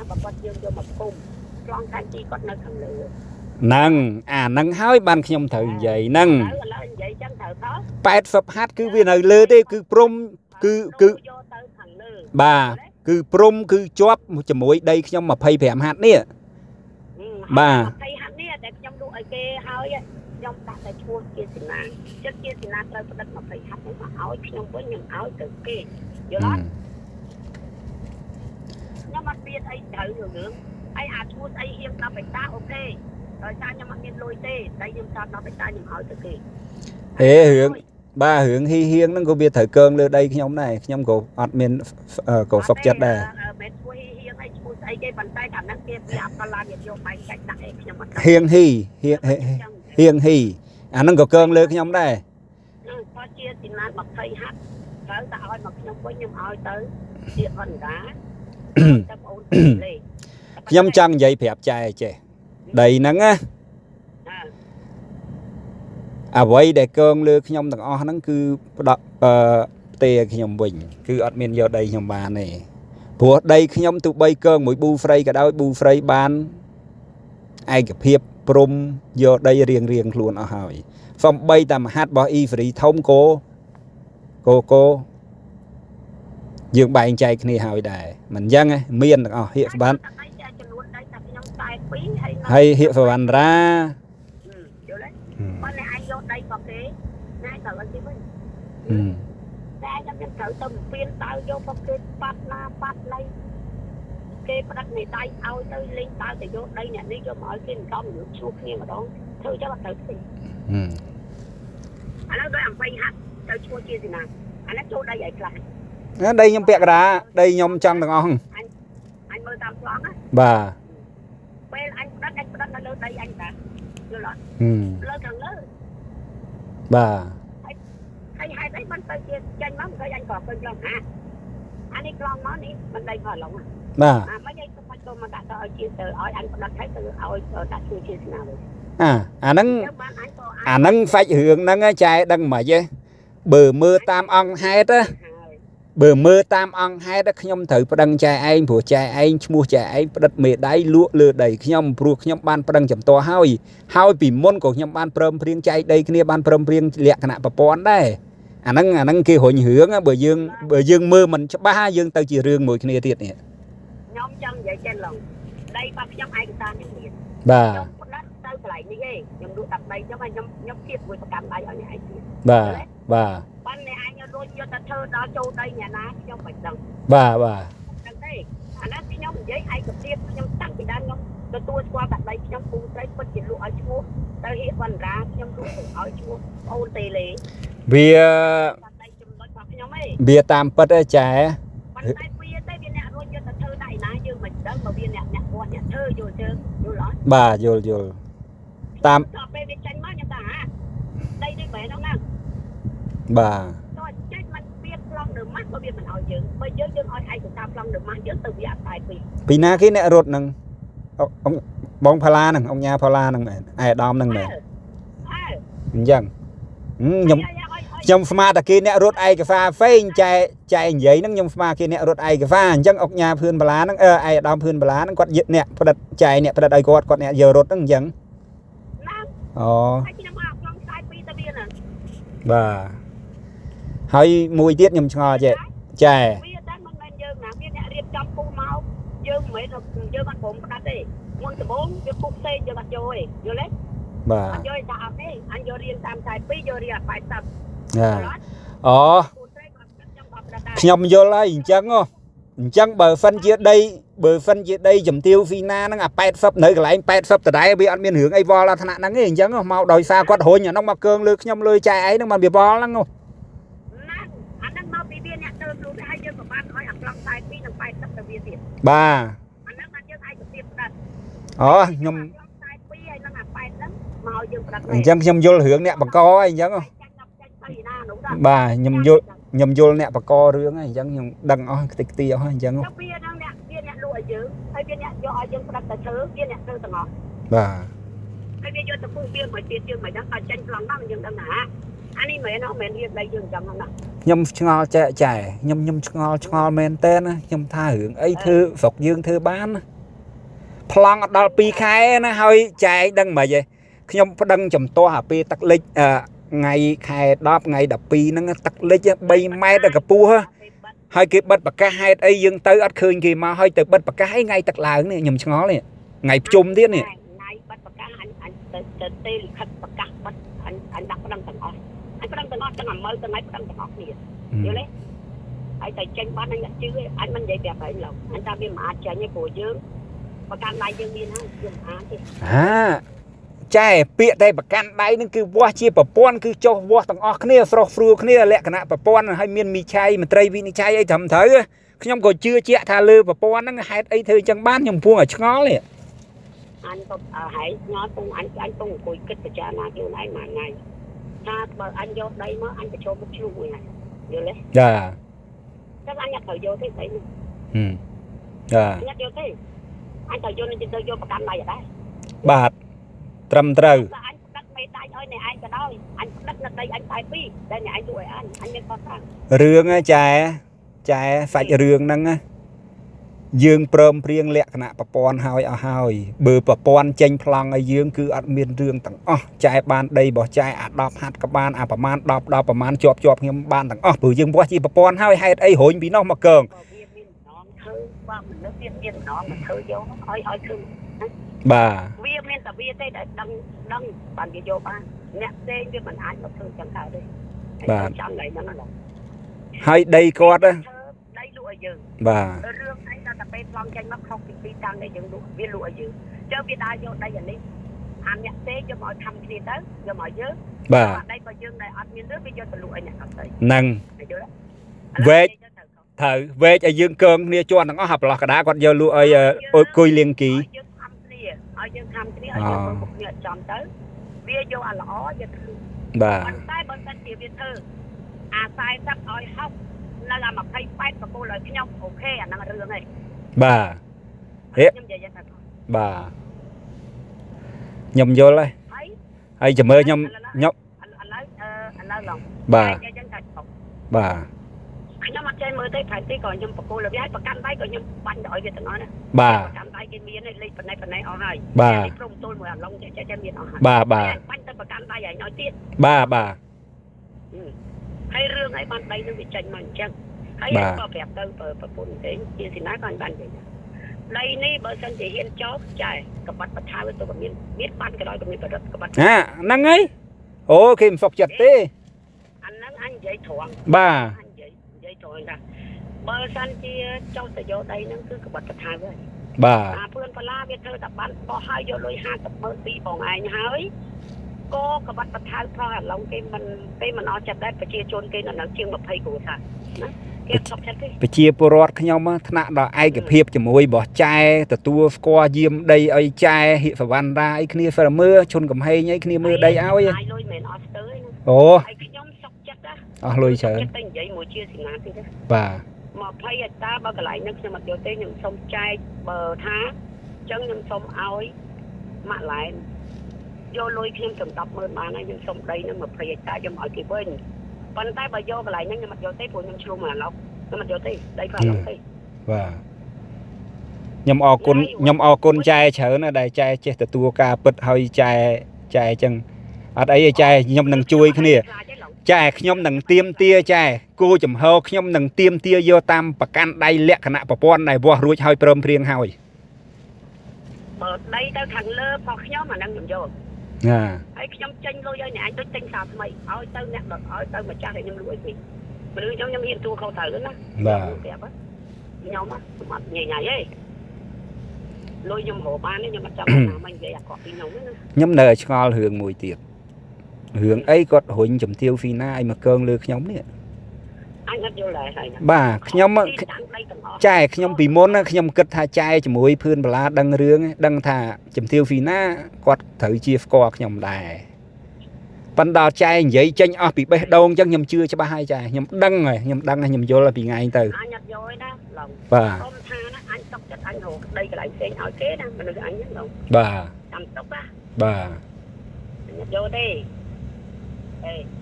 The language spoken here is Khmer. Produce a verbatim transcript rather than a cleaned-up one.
bà con dương vô một cùng con khai chi con nơi thằng lửa nâng à nâng hói ban nhom thử vậy nâng bẹt phập hát cứ viên ở lơ đây cứ prom cứ cứ bà cứ prom cứ chóp một chấm muối đây nhom mà phay phèm hát nè bà trong ta phải chua kia xin nàng trước kia xin nàng tôi có đất mà phải hát mà áo trong với những áo từ kia vô đó nhưng mà biết ai thử được nữa ai à chua ai hiếm ta phải ta ok rồi ta nhưng mà miền lôi tê đây nhưng ta nó phải ta những áo từ kia thế hướng ba hướng hi hiên nó có biết thời cơn lên đây nhóm này nhóm cổ admin cổ phật chất đây hiên hi hiên hiên hi à nó có cơn lên nhóm đây có chia thì nó mặc thay hát tới ta ơi mặc nhóm với nhóm ơi tới chia phần đá nhóm trăng dây phẹp chai chè đầy nắng á à vậy để cơn lên nhóm thằng o nó cứ đọc tê nhóm bình cứ admin vô đây nhóm bà này của đây nhóm tụ bay cơn mỗi bu frey cả đôi bu frey ban ai gặp hiệp prom vô đây riêng riêng luôn ở hỏi phòng bay tầm hát bỏ y free thông cô cô cô dương bài anh trai này hỏi đại mình dân ấy miền ở hiện bán hay hiện phải bán ra cái bắt này tay ao tới lên tay thì vô đây nè đi vô mọi cái con nước xuống kia mà đó thôi cho bắt đầu thì anh nói anh quay hát tới chua chia gì nào anh nói chua đây vậy là đây nhom bẹt ra đây nhom trăng được không anh anh mơ tam xoắn á bà quên anh đất anh đất nó lên đây anh đã vô lại lên càng lớn bà hay hay đấy bên tay kia tranh lắm cái anh còn bên lòng hả anh đi con nó đi bên đây khỏi lòng à bà à à nâng à nâng phải hướng nâng chạy đăng mà chứ bờ mưa tam ong hai đó bờ mưa tam ong hai đó nhom thử đăng chạy anh của chạy anh mua chạy anh đất mẹ đáy lúa lừa đầy nhom ruột nhom ban đăng chấm to hoi hoi bị môn của nhom ban prom riêng chạy đây kia ban prom riêng lẹ cái nạ bà pon đây à nâng à nâng kia hội hướng bờ dương bờ dương mưa mình cho ba dương tao chỉ riêng mỗi kia tiệt nè nhóm chân vậy trên lòng đây ba nhóm ai người ta những gì bà nhóm đất tới lại như thế nhóm đu tập đây nhóm ai nhóm nhóm kia vừa cầm tay ở nhà ai bà bà ban này ai nhớ đôi cho ta thơ đó châu đây nhà ná nhóm bạch đồng bà bà đằng đây anh nói cái nhóm giấy ai cầm tiếp nhóm tăng thì đang nhóm tôi tôi qua đặt đây nhóm cùng tới có chuyện lụa ở chúa tới hiện phần ra nhóm lụa ở chúa ôn tề lệ bia bia tam pet trái bà vô vô tam bà pina cái nè rốt nằng ông bông phala nằng ông nhà phala nằng mẹ ai đom nằng mẹ dân nhung nhung pha ta kia nè rốt ai cái pha phê chạy chạy giấy nằng nhung pha kia nè rốt ai cái pha dân ông nhà phươn phala nằng ơ ai đom phươn phala nằng quạt giật nè quạt chạy nè quạt ai quạt quạt nè giờ rốt nằng dân ồ bà hơi mùi tiết nhung ngò chị chè bà ồ nhom vô lại chẳng không chẳng bờ phân chia đây bờ phân chia đây chấm tiêu phi na nó ngà pet phấp nơi cái lại pet phấp từ đấy bị ăn miên hưởng ai vo là thằng nạn nắng chẳng không mau đòi xa quạt hôi nhà nó mà cương lư nhom lôi chai ấy nó mà bị vo lắm không bà ờ nhom chẳng nhom vô hưởng nè bằng co ấy chẳng không bà nhom vô nhom vô nè bằng co rương ấy chẳng nhom đằng ó tịch tiêu ấy chẳng không bà nhom ngò chạy chạy nhom nhom ngò ngò men tên nhom tha hưởng ấy thư phật dương thư bán ប្លង់អត់ដល់ពីរខែណាហើយចែកដឹងមិនហីខ្ញុំប្តឹងចំទាស់អាពេលទឹកលិចថ្ងៃខែដប់ថ្ងៃដប់ពីរហ្នឹងទឹកលិចបីម៉ែត្រកម្ពស់ហើយគេបិទប្រកាសហេតុអីយើងទៅអត់ឃើញគេមកហើយទៅបិទប្រកាសអីថ្ងៃទឹកឡើងនេះខ្ញុំឆ្ងល់នេះថ្ងៃប្រជុំទៀតនេះថ្ងៃបិទប្រកាសអញអញទៅទៅទេលិខិតប្រកាសបិទអញអញដាក់ប្តឹងទាំងអស់អញប្តឹងទាំងអស់ទាំងមើលទាំងថ្ងៃប្តឹងទាំងអស់គ្នាយល់ទេហើយតែចេញបានអញជឿអញមិននិយាយប្រាប់ឯងឡើយអញថាវាមិនអាចចេញទេព្រោះយើងប្រកាន់ដៃយើងមានហើយយើងអាចទេហាចែពាក្យតែប្រកាន់ដៃនឹងគឺវាស់ជាប្រព័ន្ធគឺចុះវាស់ទាំងអស់គ្នាស្រស់ស្រួលគ្នាលក្ខណៈប្រព័ន្ធហើយមានមីឆៃមន្ត្រីវិនិច្ឆ័យអីត្រឹមត្រូវខ្ញុំក៏ជឿជាក់ថាលើប្រព័ន្ធហ្នឹងហេតុអីធ្វើអញ្ចឹងបានខ្ញុំពួងឲ្យឆ្ងល់នេះអញក៏ហែងញ៉ាំពុំអញអញពុំអង្គុយគិតពិចារណាខ្លួនឯងមួយថ្ងៃថាបើអញយកដីមកអញប្រជុំមុខជ្រុះមួយថ្ងៃយល់ទេចាតែអញអត់ត្រូវយកទេដីនេះហឹមចាអញអត់យកទេអញត្រូវយកនឹងទៅយកប្រកាន់ដៃអត់ដែរបាទត្រឹមត្រូវអញដឹកមេដៃឲ្យអ្នកឯងក៏ដោយអញដឹកនៅដីអញតែពីរតែអ្នកឯងជួយឲ្យអញអញមានខុសត្រូវរឿងចែចែសាច់រឿងហ្នឹងយើងព្រមព្រៀងលក្ខណៈប្រព័ន្ធហើយអស់ហើយបើប្រព័ន្ធចេញប្លង់ឲ្យយើងគឺអត់មានរឿងទាំងអស់ចែបានដីរបស់ចែអាដប់ហាត់ក៏បានអាប្រមាណដប់ដល់ប្រមាណជាប់ជាប់ខ្ញុំបានទាំងអស់ព្រោះយើងវាស់ជាប្រព័ន្ធហើយហេតុអីរុញពីនោះមកកើងវាមានម្ដងធ្វើបើមនុស្សវាមានម្ដងមកធ្វើយកឲ្យឲ្យធ្វើបាទវាមានតែវាទេដែលដឹងដឹងបានវាយកបានអ្នកផ្សេងវាមិនអាចមកធ្វើចឹងកើតទេបាទចាំឡើយហ្នឹងណាហើយដីគាត់ដីលក់ឲ្យយើងបាទរឿងអីដល់តែពេលប្លង់ចេញមកខុសពីពីតាំងដែលយើងលក់វាលក់ឲ្យយើងចុះវាដើរយកដីអានេះអាអ្នកផ្សេងយកមកខំគ្នាទៅយកមកយើងបាទដីរបស់យើងដែលអត់មានរឿងវាយកទៅលក់ឲ្យអ្នកដទៃហ្នឹងវែកត្រូវវែកឲ្យយើងកើងគ្នាជាន់ទាំងអស់អាប្រឡោះកដាគាត់យកលក់ឲ្យអុយគុយលៀងគីឲ្យយើងខំគ្នាឲ្យយើងមើលមុខគ្នាចំទៅវាយកអាល្អយកទៅបាទប៉ុន្តែបើសិនជាវាធ្វើអាខ្សែទឹកឲ្យហុកនៅអាยี่สิบแปดបកគោលឲ្យខ្ញុំអូខេអាហ្នឹងរឿងឯងបាទហេខ្ញុំនិយាយថាបាទខ្ញុំយល់ហើយហើយចាំមើលខ្ញុំខ្ញុំឥឡូវអឺឥឡូវឡងបាទបាទខ្ញុំអត់ចេះមើលទេផែនទីក៏ខ្ញុំបកគោលឲ្យវាឲ្យប្រកាន់ដៃក៏ខ្ញុំបាញ់ទៅឲ្យវាទាំងអស់ណាបាទប្រកាន់ដៃគេមានលេខប៉ុណ្ណេះប៉ុណ្ណេះអស់ហើយបាទព្រមទល់មួយអាឡុងចេះចេះមានអស់ហើយបាទបាទបាញ់ទៅប្រកាន់ដៃឲ្យឲ្យទៀតបាទបាទហើយរឿងអីបានដីនឹងវាចេញមកអញ្ចឹងហើយក៏ប្រាប់ទៅប្រពន្ធទេជាស៊ីណាក៏បានចេញដីនេះបើសិនជាហ៊ានចោលចែកបាត់បថាទៅក៏មានមានបានក៏ដោយក៏មានបរិបទកបាត់ហាហ្នឹងហើយអូគេមិនសុខចិត្តទេអាហ្នឹងអញនិយាយត្រង់បាទអញនិយាយនិយាយត្រង់ថាបើសិនជាចោលទៅយកដីហ្នឹងគឺកបាត់បថាវិញបាទអាព្រឿនបលាវាធ្វើតែបានបោះហើយយកលុយห้าสิบម៉ឺនពីបងឯងហើយក៏កបាត់បថាផងអាឡុងគេមិនគេមិនអត់ចិត្តដែរប្រជាជនគេនៅនឹងជាងยี่สิบគ្រួសារណាគេសុខចិត្តទេប្រជាពលរដ្ឋខ្ញុំថ្នាក់ដល់ឯកភាពជាមួយរបស់ចែទទួលស្គាល់យាមដីឲ្យចែហិសវណ្ណរាអីគ្នាស្មើជន់កំហែងអីគ្នាមើលដីឲ្យលុយមិនអត់ស្ទើរអូហើយខ្ញុំសុខចិត្តណាអស់លុយច្រើនតែនិយាយមួយជាសញ្ញាទៀតបាទยี่สิบហិកតាបើកន្លែងនេះខ្ញុំអត់យកទេខ្ញុំសុំចែកបើថាអញ្ចឹងខ្ញុំសុំឲ្យម៉ាក់ឡែនយកលុយខ្ញុំចំដប់ម៉ឺនបានហើយខ្ញុំសុំដីនឹងยี่สิบហិកតាខ្ញុំឲ្យគេវិញប៉ុន្តែបើយកកន្លែងហ្នឹងខ្ញុំអត់យកទេព្រោះខ្ញុំឆ្លុំអាឡុកខ្ញុំអត់យកទេដីផ្លាឡុកទេបាទខ្ញុំអរគុណខ្ញុំអរគុណចែច្រើនណាស់ដែលចែចេះទទួលការពិតហើយចែចែអញ្ចឹងអត់អីទេចែខ្ញុំនឹងជួយគ្នាចែខ្ញុំនឹងទៀមទាចែគូចំហខ្ញុំនឹងទៀមទាយកតាមប្រកាន់ដៃលក្ខណៈប្រព័ន្ធដែលវាស់រួចហើយព្រមព្រៀងហើយបើដីទៅខាងលើផងខ្ញុំអានឹងខ្ញុំយកណាហើយខ្ញុំចេញលុយឲ្យអ្នកឯងដូចចេញសាថ្មីឲ្យទៅអ្នកដកឲ្យទៅម្ចាស់ឲ្យខ្ញុំលក់ឲ្យពីមនុស្សខ្ញុំខ្ញុំហ៊ានទូខុសត្រូវណាបាទខ្ញុំខ្ញុំអត់ញ៉ៃញ៉ៃទេលុយខ្ញុំរកបានខ្ញុំអត់ចាំណាមកនិយាយអាក្រក់ពីខ្ញុំណាខ្ញុំនៅឆ្ងល់រឿងមួយទៀតរឿងអីគាត់រុញជំទាវហ្វីណាឲ្យមកកើងលើខ្ញុំនេះអញអត់យល់ដែរហើយបាទខ្ញុំចែខ្ញុំពីមុនខ្ញុំគិតថាចែជាមួយភឿនបលាដឹងរឿងដឹងថាជំទាវហ្វីណាគាត់ត្រូវជាស្គាល់ខ្ញុំដែរប៉ុន្តែចែនិយាយចេញអស់ពីបេះដូងអញ្ចឹងខ្ញុំជឿច្បាស់ហើយចែខ្ញុំដឹងហើយខ្ញុំដឹងហើយខ្ញុំយល់ពីថ្ងៃទៅអញអត់យល់ទេណាឡងបាទខ្ញុំថាណាអញសុកចិត្តអញរកដីកន្លែងផ្សេងឲ្យគេណាមនុស្សអញហ្នឹងឡងបាទចាំទុកណាបាទអញអត់យល់ទេអេ